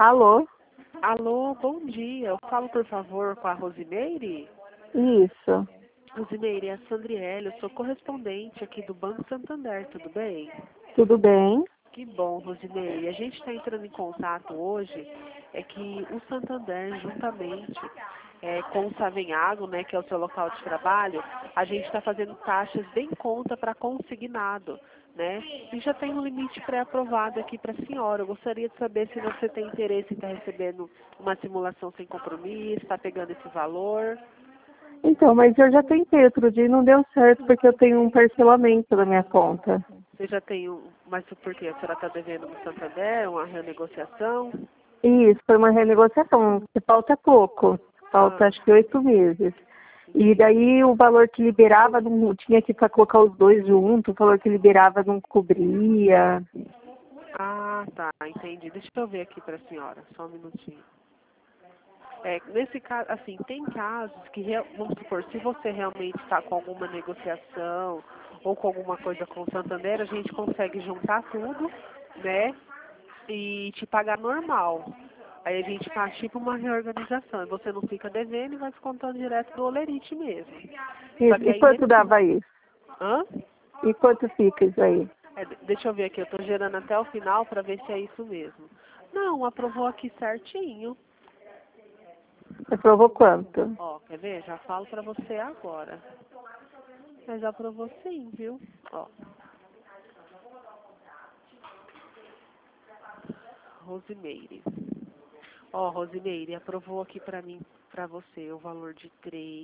Alô? Alô, bom dia. Eu falo, por favor, com a Rosimeire? Isso. Rosimeire, é a Sandriele, eu sou correspondente aqui do Banco Santander, tudo bem? Tudo bem? Que bom, Rosimeire. A gente está entrando em contato hoje, é que o Santander, juntamente com o Savenhago, né, que é o seu local de trabalho, a gente está fazendo taxas bem em conta para consignado, né? E já tem um limite pré-aprovado aqui para a senhora. Eu gostaria de saber se você tem interesse em estar recebendo uma simulação sem compromisso, está pegando esse valor. Então, mas eu já tentei outro dia e não deu certo porque eu tenho um parcelamento na minha conta. Você já tem mas por quê? A senhora está devendo no Santander, uma renegociação? Isso, foi uma renegociação, que falta pouco. Falta acho que 8 meses. E daí o valor que liberava, não tinha que colocar os dois juntos, o valor que liberava não cobria. Ah, tá, entendi. Deixa eu ver aqui para a senhora, só um minutinho. Nesse caso, assim, tem casos que, vamos supor, se você realmente está com alguma negociação ou com alguma coisa com o Santander, a gente consegue juntar tudo, né, e te pagar normal. Aí a gente faz tipo uma reorganização, e você não fica devendo e vai descontando direto do Olerite mesmo. Só Isso. que E aí quanto dava isso? Hã? E quanto fica isso aí? Deixa eu ver aqui, eu estou gerando até o final para ver se é isso mesmo. Não, aprovou aqui certinho. Aprovou quanto? Ó, quer ver? Já falo pra você agora. Mas já aprovou sim, viu? Ó, Rosimeire. Ó, Rosimeire, aprovou aqui pra mim, pra você, o valor de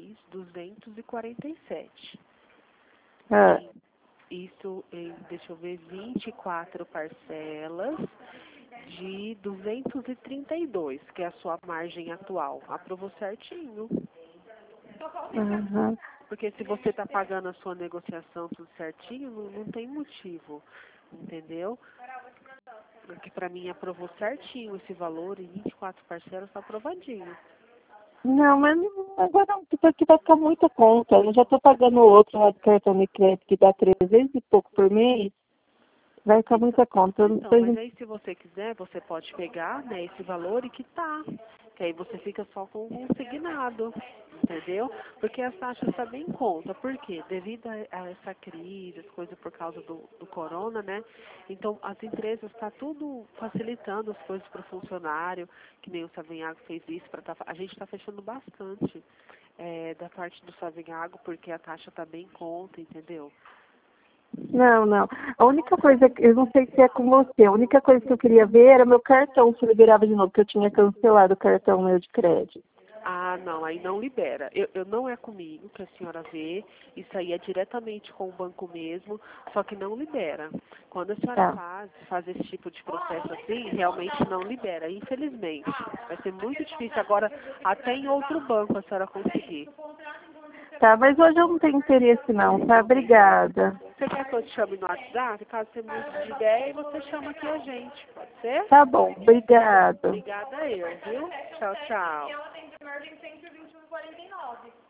3.247. Ah, Isso em, deixa eu ver, 24 parcelas de 232, que é a sua margem atual. Aprovou certinho. uhum. Porque se você está pagando a sua negociação tudo certinho, não tem motivo, entendeu? Porque para mim aprovou certinho esse valor e 24 parcelas está aprovadinho. Não, mas agora não, porque vai ficar muita conta. Eu já estou pagando outro lá de cartão de crédito que dá 300 e pouco por mês. Vai ficar muita conta. Eu não Então, mas sei. aí se você quiser, você pode pegar, né, esse valor e quitar. Que aí você fica só com o consignado, entendeu? Porque as taxas estão bem em conta. Por quê? Devido a essa crise, as coisas por causa do corona, né? Então, as empresas estão tudo facilitando as coisas para o funcionário, que nem o Savenhago fez isso. A gente está fechando bastante da parte do Savenhago, porque a taxa está bem em conta, entendeu? Não, não. A única coisa, eu não sei se é com você, a única coisa que eu queria ver era meu cartão, se liberava de novo, porque eu tinha cancelado o cartão meu de crédito. Ah, não, aí não libera. Eu não é comigo que a senhora vê, isso aí é diretamente com o banco mesmo, só que não libera. Quando a senhora Tá. faz esse tipo de processo assim, realmente não libera, infelizmente. Vai ser muito difícil agora, até em outro banco a senhora conseguir. Tá, mas hoje eu não tenho interesse não, tá? Obrigada. Você quer que eu te chame no WhatsApp? Caso você mude de ideia, você chama aqui a gente, pode ser? Tá bom, obrigada. Obrigada eu, viu? Tchau, tchau.